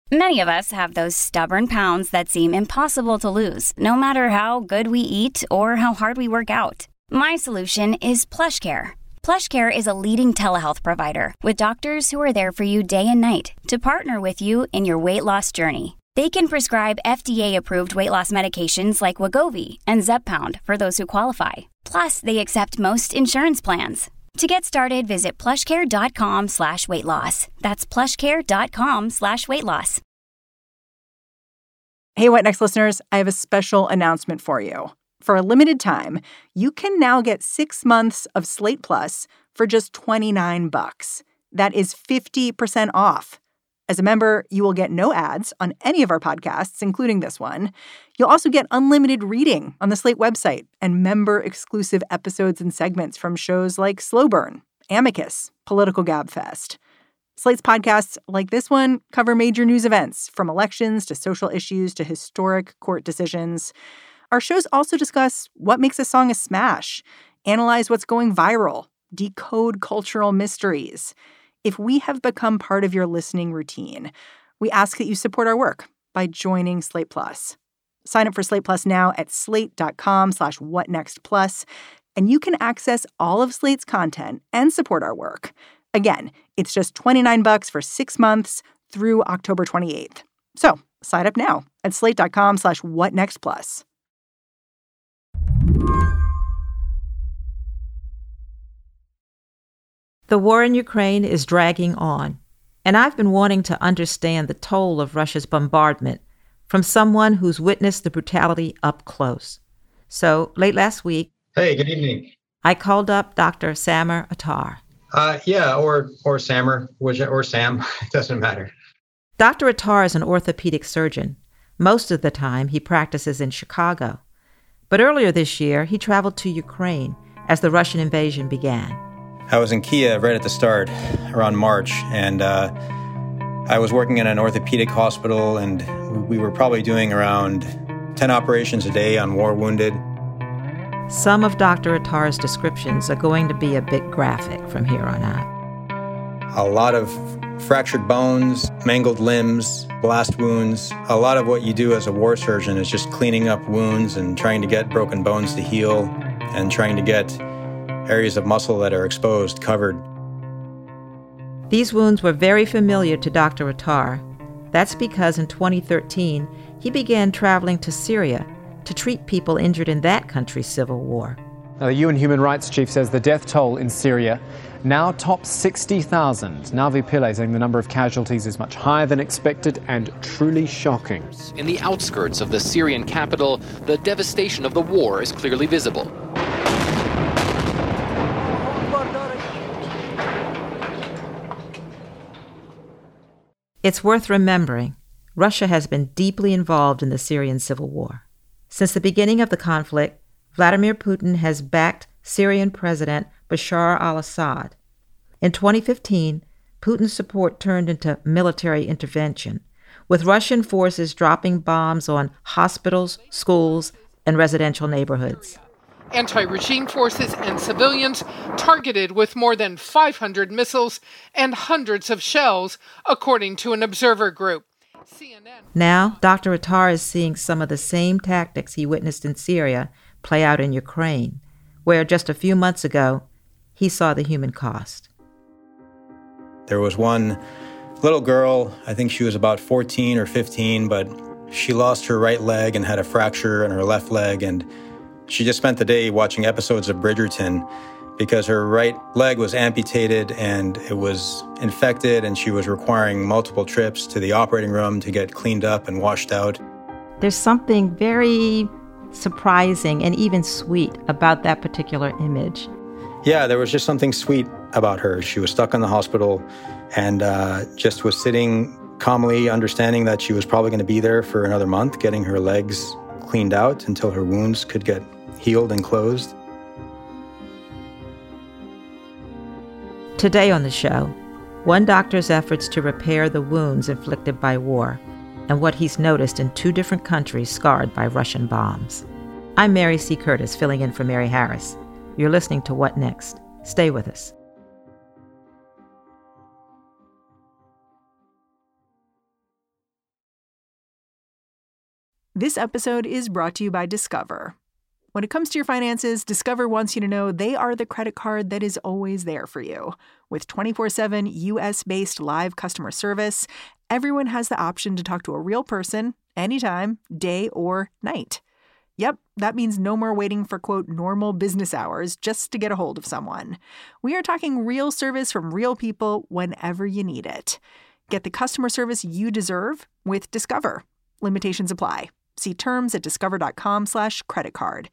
Many of us have those stubborn pounds that seem impossible to lose, no matter how good we eat or how hard we work out. My solution is PlushCare. PlushCare is a leading telehealth provider with doctors who are there for you day and night to partner with you in your weight loss journey. They can prescribe FDA-approved weight loss medications like Wegovy and Zepbound for those who qualify. Plus, they accept most insurance plans. To get started, visit plushcare.com/weightloss. That's plushcare.com/weightloss. Hey, What Next listeners, I have a special announcement for you. For a limited time, you can now get 6 months of Slate Plus for just $29. That is 50% off. As a member, you will get no ads on any of our podcasts, including this one. You'll also get unlimited reading on the Slate website and member-exclusive episodes and segments from shows like Slow Burn, Amicus, Political Gabfest. Slate's podcasts, like this one, cover major news events, from elections to social issues to historic court decisions. Our shows also discuss what makes a song a smash, analyze what's going viral, decode cultural mysteries. If we have become part of your listening routine, we ask that you support our work by joining Slate Plus. Sign up for Slate Plus now at slate.com/whatnextplus, and you can access all of Slate's content and support our work. Again, it's just $29 for 6 months through October 28th. So sign up now at slate.com/whatnextplus. The war in Ukraine is dragging on, and I've been wanting to understand the toll of Russia's bombardment from someone who's witnessed the brutality up close. So late last week, hey, good evening. I called up Dr. Samer Attar. Or Samer, or Sam, it doesn't matter. Dr. Attar is an orthopedic surgeon. Most of the time, he practices in Chicago. But earlier this year, he traveled to Ukraine as the Russian invasion began. I was in Kiev right at the start, around March, and I was working in an orthopedic hospital, and we were probably doing around 10 operations a day on war wounded. Some of Dr. Attar's descriptions are going to be a bit graphic from here on out. A lot of fractured bones, mangled limbs, blast wounds. A lot of what you do as a war surgeon is just cleaning up wounds and trying to get broken bones to heal and trying to get areas of muscle that are exposed covered. These wounds were very familiar to Dr. Attar. That's because in 2013, he began traveling to Syria to treat people injured in that country's civil war. Now, the UN Human Rights Chief says the death toll in Syria now tops 60,000. Navi Pillay saying the number of casualties is much higher than expected and truly shocking. In the outskirts of the Syrian capital, the devastation of the war is clearly visible. It's worth remembering, Russia has been deeply involved in the Syrian civil war. Since the beginning of the conflict, Vladimir Putin has backed Syrian President Bashar al-Assad. In 2015, Putin's support turned into military intervention, with Russian forces dropping bombs on hospitals, schools, and residential neighborhoods. Anti-regime forces and civilians targeted with more than 500 missiles and hundreds of shells, according to an observer group. Now, Dr. Attar is seeing some of the same tactics he witnessed in Syria play out in Ukraine, where just a few months ago, he saw the human cost. There was one little girl, I think she was about 14 or 15, but she lost her right leg and had a fracture in her left leg, and she just spent the day watching episodes of Bridgerton because her right leg was amputated and it was infected, and she was requiring multiple trips to the operating room to get cleaned up and washed out. There's something very surprising and even sweet about that particular image. Yeah, there was just something sweet about her. She was stuck in the hospital and just was sitting calmly, understanding that she was probably going to be there for another month, getting her legs cleaned out until her wounds could get healed and closed. Today on the show, one doctor's efforts to repair the wounds inflicted by war and what he's noticed in 2 different countries scarred by Russian bombs. I'm Mary C. Curtis, filling in for Mary Harris. You're listening to What Next? Stay with us. This episode is brought to you by Discover. When it comes to your finances, Discover wants you to know they are the credit card that is always there for you. With 24/7 U.S.-based live customer service, everyone has the option to talk to a real person anytime, day or night. Yep, that means no more waiting for, quote, normal business hours just to get a hold of someone. We are talking real service from real people whenever you need it. Get the customer service you deserve with Discover. Limitations apply. See terms at discover.com/creditcard.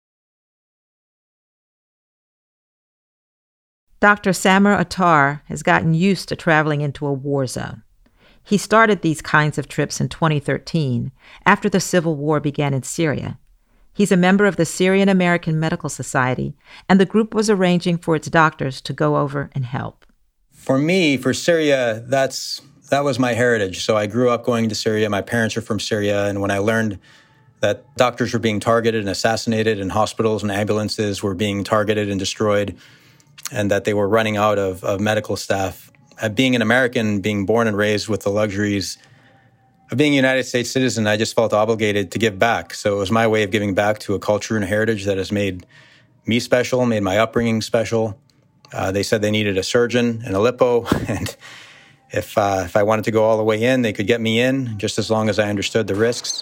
Dr. Samer Attar has gotten used to traveling into a war zone. He started these kinds of trips in 2013 after the civil war began in Syria. He's a member of the Syrian American Medical Society, and the group was arranging for its doctors to go over and help. For me, for Syria, that was my heritage. So I grew up going to Syria. My parents are from Syria. And when I learned that doctors were being targeted and assassinated and hospitals and ambulances were being targeted and destroyed and that they were running out of medical staff, being an American, being born and raised with the luxuries of being a United States citizen, I just felt obligated to give back. So it was my way of giving back to a culture and heritage that has made me special, made my upbringing special. They said they needed a surgeon in Aleppo, and if I wanted to go all the way in, they could get me in, just as long as I understood the risks.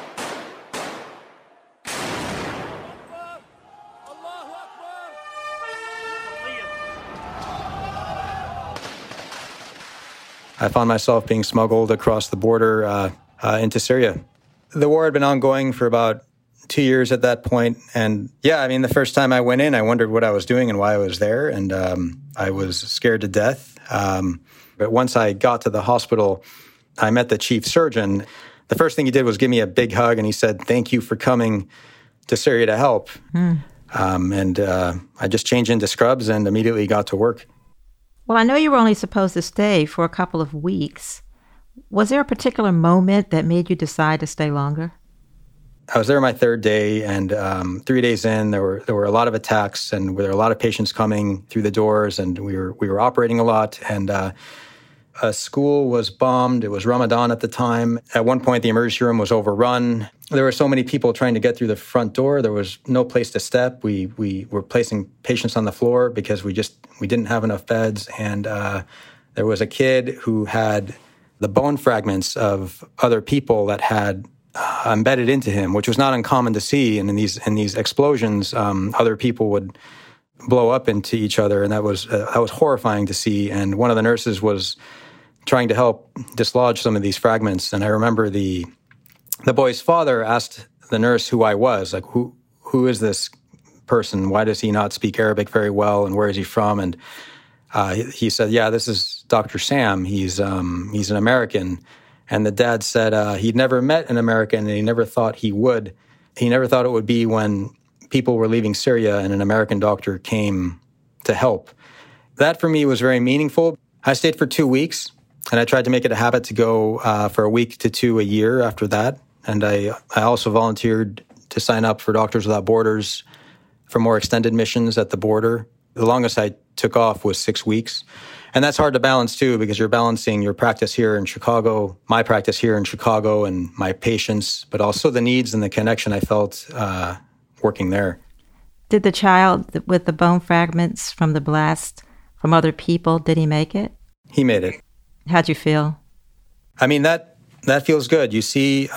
I found myself being smuggled across the border into Syria. The war had been ongoing for about 2 years at that point. And yeah, I mean, the first time I went in, I wondered what I was doing and why I was there. And I was scared to death. But once I got to the hospital, I met the chief surgeon. The first thing he did was give me a big hug. And he said, "Thank you for coming to Syria to help." I just changed into scrubs and immediately got to work. Well, I know you were only supposed to stay for a couple of weeks. Was there a particular moment that made you decide to stay longer? I was there my third day, and 3 days in, there were a lot of attacks, and there were a lot of patients coming through the doors, and we were operating a lot. And a school was bombed. It was Ramadan at the time. At one point, the emergency room was overrun. There were so many people trying to get through the front door. There was no place to step. We were placing patients on the floor because we didn't have enough beds. And there was a kid who had the bone fragments of other people that had embedded into him, which was not uncommon to see. And in these explosions, other people would blow up into each other, and that was horrifying to see. And one of the nurses was trying to help dislodge some of these fragments. And I remember the boy's father asked the nurse who I was, like, who is this person? Why does he not speak Arabic very well? And where is he from? And he said, "Yeah, this is Dr. Sam. He's an American." And the dad said he'd never met an American, and he never thought he would. He never thought it would be when people were leaving Syria and an American doctor came to help. That for me was very meaningful. I stayed for 2 weeks, and I tried to make it a habit to go for a week to two a year after that. And I also volunteered to sign up for Doctors Without Borders for more extended missions at the border. The longest I took off was 6 weeks. And that's hard to balance, too, because you're balancing your practice here in Chicago, my practice here in Chicago, and my patients, but also the needs and the connection I felt working there. Did the child with the bone fragments from the blast from other people, did he make it? He made it. How'd you feel? I mean, that feels good. You see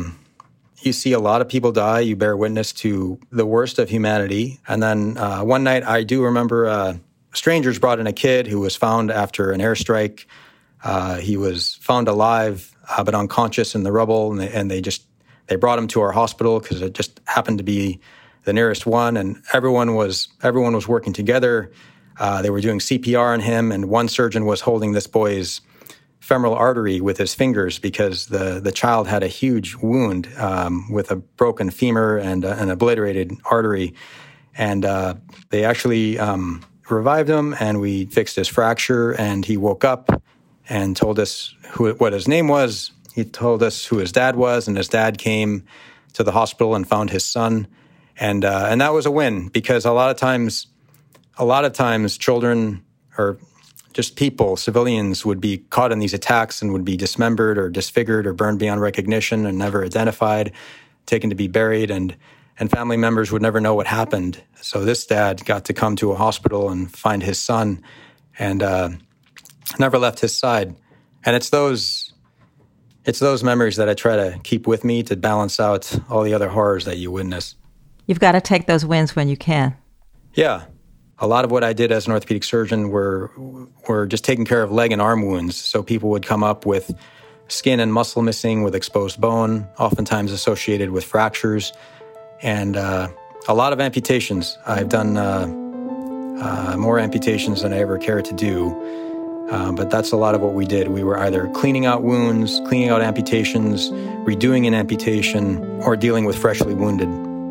a lot of people die. You bear witness to the worst of humanity. And then one night, I do remember strangers brought in a kid who was found after an airstrike. He was found alive, but unconscious in the rubble. And they brought him to our hospital because it just happened to be the nearest one. And everyone was working together. They were doing CPR on him. And one surgeon was holding this boy's femoral artery with his fingers because the child had a huge wound with a broken femur and an obliterated artery. And they actually revived him, and we fixed his fracture, and he woke up and told us what his name was. He told us who his dad was, and his dad came to the hospital and found his son. And that was a win, because a lot of times children or just people, civilians, would be caught in these attacks and would be dismembered or disfigured or burned beyond recognition and never identified, taken to be buried, and family members would never know what happened. So this dad got to come to a hospital and find his son and never left his side. And it's those memories that I try to keep with me to balance out all the other horrors that you witness. You've got to take those wins when you can. Yeah. A lot of what I did as an orthopedic surgeon were just taking care of leg and arm wounds. So people would come up with skin and muscle missing with exposed bone, oftentimes associated with fractures, and a lot of amputations. I've done more amputations than I ever cared to do, but that's a lot of what we did. We were either cleaning out wounds, cleaning out amputations, redoing an amputation, or dealing with freshly wounded.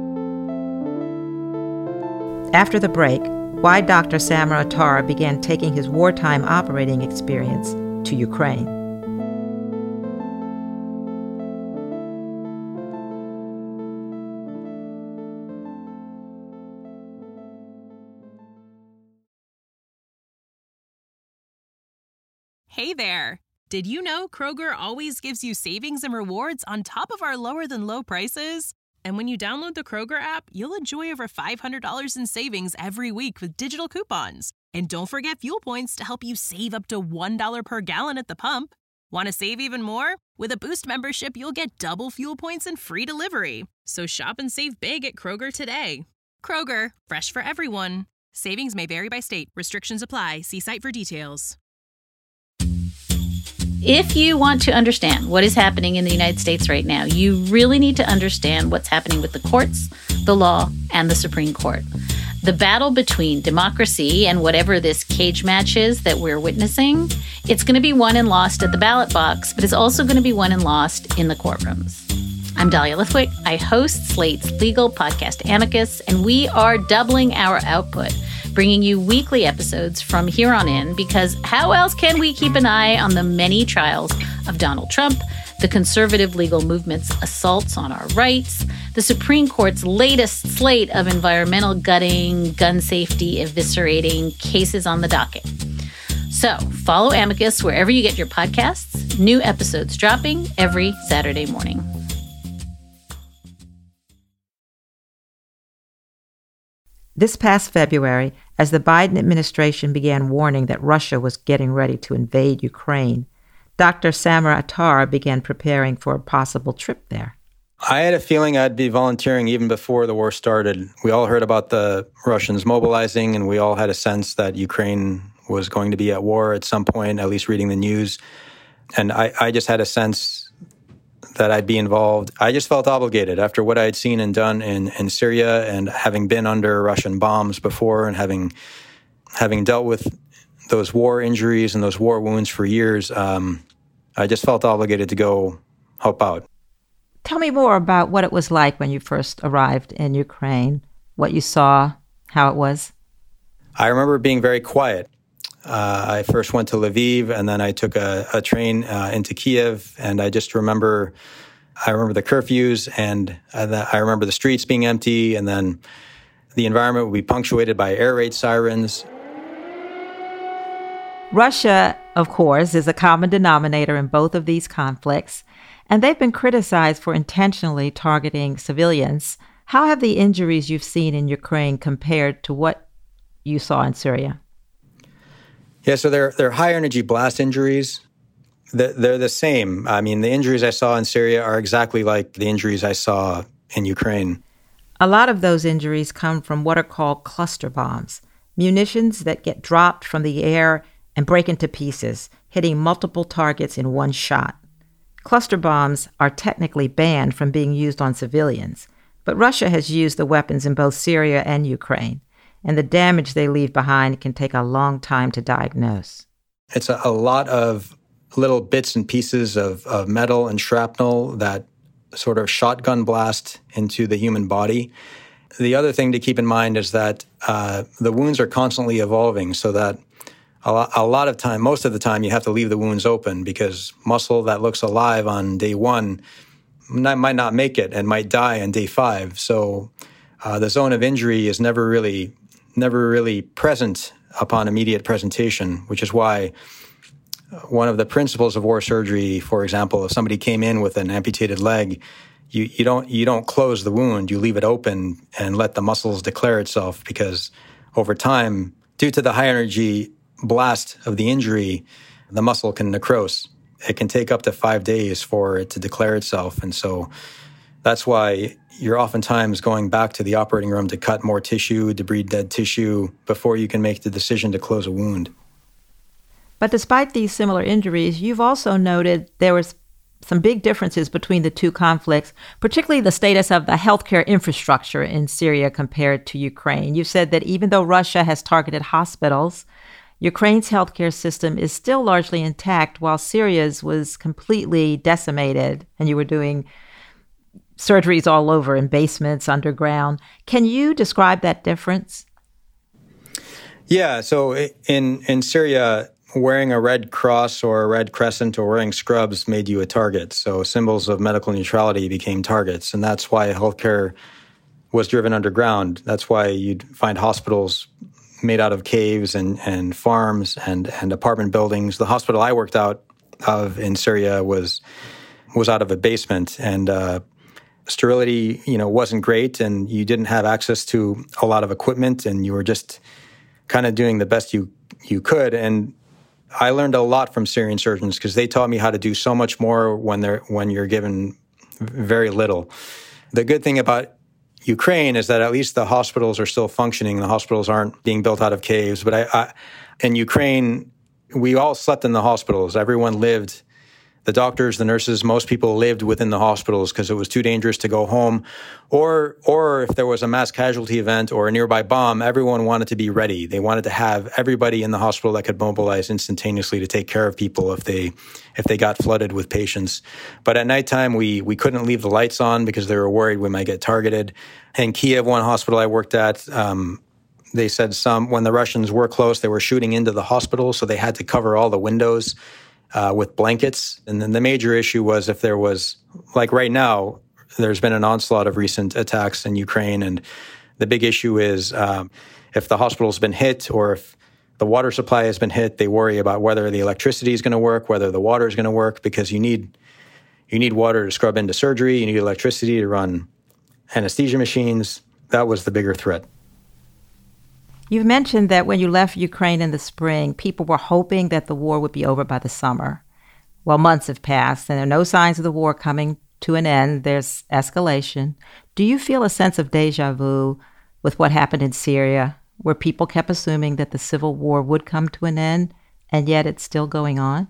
After the break, why Dr. Samer Attar began taking his wartime operating experience to Ukraine. Hey there! Did you know Kroger always gives you savings and rewards on top of our lower-than-low prices? And when you download the Kroger app, you'll enjoy over $500 in savings every week with digital coupons. And don't forget fuel points to help you save up to $1 per gallon at the pump. Want to save even more? With a Boost membership, you'll get double fuel points and free delivery. So shop and save big at Kroger today. Kroger, fresh for everyone. Savings may vary by state. Restrictions apply. See site for details. If you want to understand what is happening in the United States right now, you really need to understand what's happening with the courts, the law, and the Supreme Court. The battle between democracy and whatever this cage match is that we're witnessing, it's going to be won and lost at the ballot box, but it's also going to be won and lost in the courtrooms. I'm Dahlia Lithwick. I host Slate's legal podcast Amicus, and we are doubling our output, bringing you weekly episodes from here on in, because how else can we keep an eye on the many trials of Donald Trump, the conservative legal movement's assaults on our rights, the Supreme Court's latest slate of environmental gutting, gun safety eviscerating cases on the docket. So follow Amicus wherever you get your podcasts. New episodes dropping every Saturday morning. This past February, as the Biden administration began warning that Russia was getting ready to invade Ukraine, Dr. Samer Attar began preparing for a possible trip there. I had a feeling I'd be volunteering even before the war started. We all heard about the Russians mobilizing, and we all had a sense that Ukraine was going to be at war at some point, at least reading the news. And I just had a sense that I'd be involved. I just felt obligated after what I had seen and done in Syria, and having been under Russian bombs before, and having dealt with those war injuries and those war wounds for years. I just felt obligated to go help out. Tell me more about what it was like when you first arrived in Ukraine, what you saw, how it was. I remember being very quiet. I first went to Lviv, and then I took a train into Kiev, and I remember the curfews, and I remember the streets being empty, and then the environment would be punctuated by air raid sirens. Russia, of course, is a common denominator in both of these conflicts, and they've been criticized for intentionally targeting civilians. How have the injuries you've seen in Ukraine compared to what you saw in Syria? Yeah, so they're high-energy blast injuries. They're the same. I mean, the injuries I saw in Syria are exactly like the injuries I saw in Ukraine. A lot of those injuries come from what are called cluster bombs, munitions that get dropped from the air and break into pieces, hitting multiple targets in one shot. Cluster bombs are technically banned from being used on civilians, but Russia has used the weapons in both Syria and Ukraine, and the damage they leave behind can take a long time to diagnose. It's a lot of little bits and pieces of metal and shrapnel that sort of shotgun blast into the human body. The other thing to keep in mind is that the wounds are constantly evolving, so that a lot of time, most of the time, you have to leave the wounds open, because muscle that looks alive on day one might not make it and might die on day 5. So the zone of injury is never really present upon immediate presentation, which is why one of the principles of war surgery, for example, if somebody came in with an amputated leg, you don't close the wound, you leave it open and let the muscles declare itself, because over time, due to the high energy blast of the injury, the muscle can necrose. It can take up to 5 days for it to declare itself. And so that's why you're oftentimes going back to the operating room to cut more tissue, debride dead tissue, before you can make the decision to close a wound. But despite these similar injuries, you've also noted there was some big differences between the two conflicts, particularly the status of the healthcare infrastructure in Syria compared to Ukraine. You said that even though Russia has targeted hospitals, Ukraine's healthcare system is still largely intact, while Syria's was completely decimated, and you were doing surgeries all over in basements, underground. Can you describe that difference? Yeah, so in Syria, wearing a red cross or a red crescent or wearing scrubs made you a target. So symbols of medical neutrality became targets. And that's why healthcare was driven underground. That's why you'd find hospitals made out of caves and farms and apartment buildings. The hospital I worked out of in Syria was out of a basement, and sterility, wasn't great, and you didn't have access to a lot of equipment, and you were just kind of doing the best you could. And I learned a lot from Syrian surgeons because they taught me how to do so much more when you're given very little. The good thing about Ukraine is that at least the hospitals are still functioning. The hospitals aren't being built out of caves. But in Ukraine, we all slept in the hospitals. Everyone lived. The doctors, the nurses, most people lived within the hospitals because it was too dangerous to go home. Or if there was a mass casualty event or a nearby bomb, everyone wanted to be ready. They wanted to have everybody in the hospital that could mobilize instantaneously to take care of people if they got flooded with patients. But at nighttime, we couldn't leave the lights on because they were worried we might get targeted. In Kiev, one hospital I worked at, they said when the Russians were close, they were shooting into the hospital, so they had to cover all the windows with blankets. And then the major issue was if there was, like right now, there's been an onslaught of recent attacks in Ukraine. And the big issue is if the hospital's been hit or if the water supply has been hit, they worry about whether the electricity is going to work, whether the water is going to work, because you need water to scrub into surgery. You need electricity to run anesthesia machines. That was the bigger threat. You've mentioned that when you left Ukraine in the spring, people were hoping that the war would be over by the summer. Well, months have passed, and there are no signs of the war coming to an end. There's escalation. Do you feel a sense of deja vu with what happened in Syria, where people kept assuming that the civil war would come to an end, and yet it's still going on?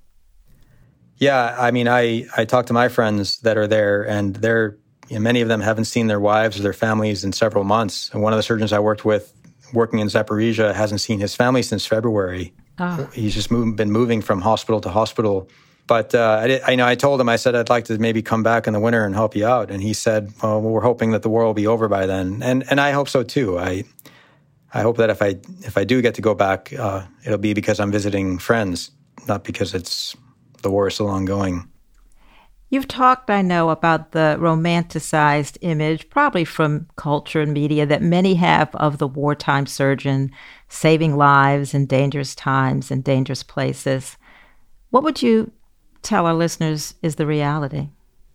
Yeah, I mean, I talk to my friends that are there, and many of them haven't seen their wives or their families in several months. And one of the surgeons I worked with, working in Zaporizhzhia, hasn't seen his family since February. Oh. He's just been moving from hospital to hospital. But I told him, I said, I'd like to maybe come back in the winter and help you out. And he said, well, we're hoping that the war will be over by then. And I hope so too. I hope that if I do get to go back, it'll be because I'm visiting friends, not because the war is still ongoing. You've talked, I know, about the romanticized image, probably from culture and media, that many have of the wartime surgeon saving lives in dangerous times and dangerous places. What would you tell our listeners is the reality?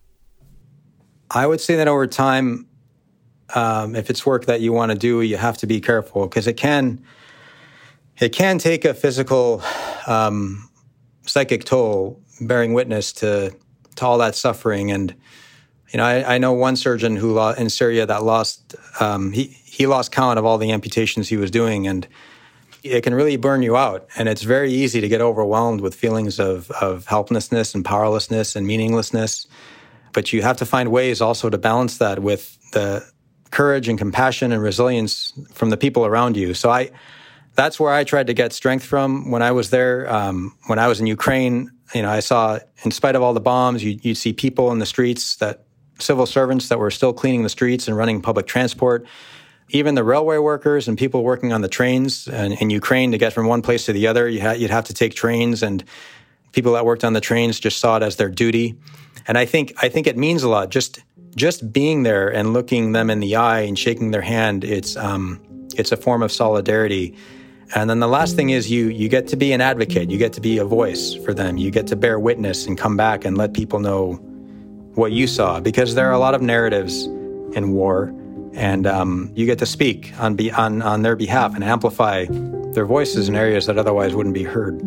I would say that over time, if it's work that you want to do, you have to be careful because it can take a physical, psychic toll, bearing witness to all that suffering. And, I know one surgeon in Syria that lost, he lost count of all the amputations he was doing, and it can really burn you out. And it's very easy to get overwhelmed with feelings of helplessness and powerlessness and meaninglessness. But you have to find ways also to balance that with the courage and compassion and resilience from the people around you. So that's where I tried to get strength from when I was there. When I was in Ukraine, I saw, in spite of all the bombs, you'd see people in the streets, civil servants that were still cleaning the streets and running public transport. Even the railway workers and people working on the trains in Ukraine to get from one place to the other, you'd have to take trains, and people that worked on the trains just saw it as their duty. And I think it means a lot. Just being there and looking them in the eye and shaking their hand, it's a form of solidarity. And then the last thing is you get to be an advocate. You get to be a voice for them. You get to bear witness and come back and let people know what you saw, because there are a lot of narratives in war, and you get to speak on their behalf and amplify their voices in areas that otherwise wouldn't be heard.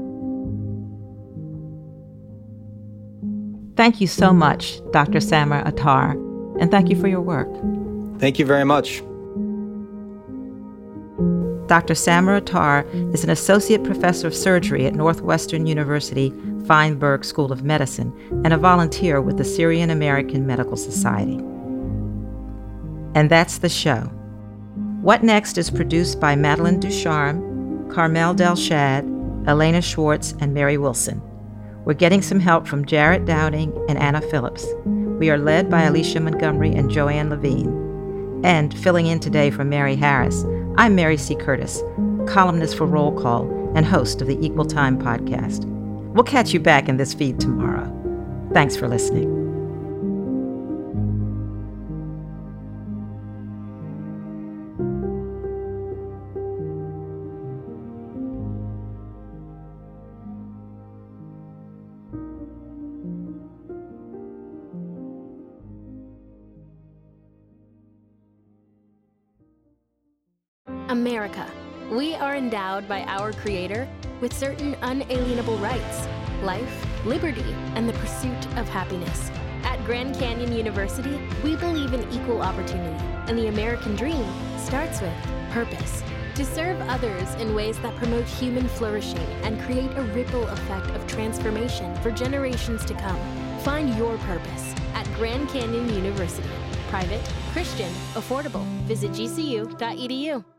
Thank you so much, Dr. Samer Attar, and thank you for your work. Thank you very much. Dr. Samer Attar is an associate professor of surgery at Northwestern University Feinberg School of Medicine and a volunteer with the Syrian American Medical Society. And that's the show. What Next is produced by Madeline Ducharme, Carmel Delshad, Elena Schwartz, and Mary Wilson. We're getting some help from Jarrett Downing and Anna Phillips. We are led by Alicia Montgomery and Joanne Levine. And filling in today for Mary Harris, I'm Mary C. Curtis, columnist for Roll Call and host of the Equal Time podcast. We'll catch you back in this feed tomorrow. Thanks for listening. America. We are endowed by our Creator with certain unalienable rights: life, liberty, and the pursuit of happiness. At Grand Canyon University, we believe in equal opportunity, and the American dream starts with purpose. To serve others in ways that promote human flourishing and create a ripple effect of transformation for generations to come. Find your purpose at Grand Canyon University. Private, Christian, affordable. Visit gcu.edu.